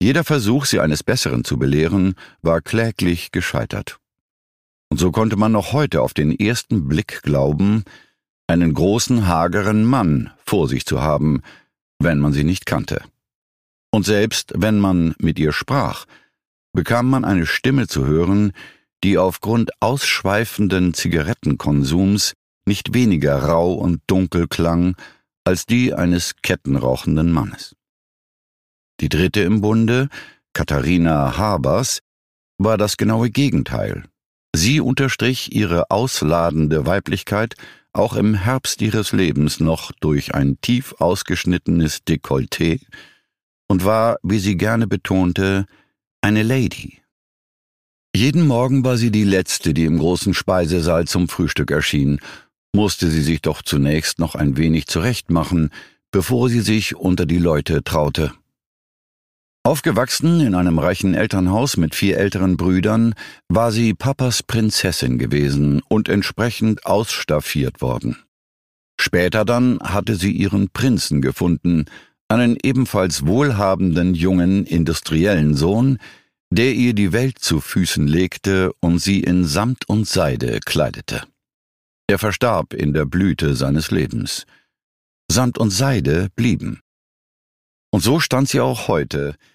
Jeder Versuch, sie eines Besseren zu belehren, war kläglich gescheitert. Und so konnte man noch heute auf den ersten Blick glauben, einen großen, hageren Mann vor sich zu haben, wenn man sie nicht kannte. Und selbst wenn man mit ihr sprach, bekam man eine Stimme zu hören, die aufgrund ausschweifenden Zigarettenkonsums nicht weniger rau und dunkel klang als die eines kettenrauchenden Mannes. Die dritte im Bunde, Katharina Habers, war das genaue Gegenteil. Sie unterstrich ihre ausladende Weiblichkeit auch im Herbst ihres Lebens noch durch ein tief ausgeschnittenes Dekolleté und war, wie sie gerne betonte, eine Lady. Jeden Morgen war sie die Letzte, die im großen Speisesaal zum Frühstück erschien, musste sie sich doch zunächst noch ein wenig zurechtmachen, bevor sie sich unter die Leute traute. Aufgewachsen in einem reichen Elternhaus mit 4 älteren Brüdern, war sie Papas Prinzessin gewesen und entsprechend ausstaffiert worden. Später dann hatte sie ihren Prinzen gefunden, einen ebenfalls wohlhabenden jungen industriellen Sohn, der ihr die Welt zu Füßen legte und sie in Samt und Seide kleidete. Er verstarb in der Blüte seines Lebens. Samt und Seide blieben. Und so stand sie auch heute,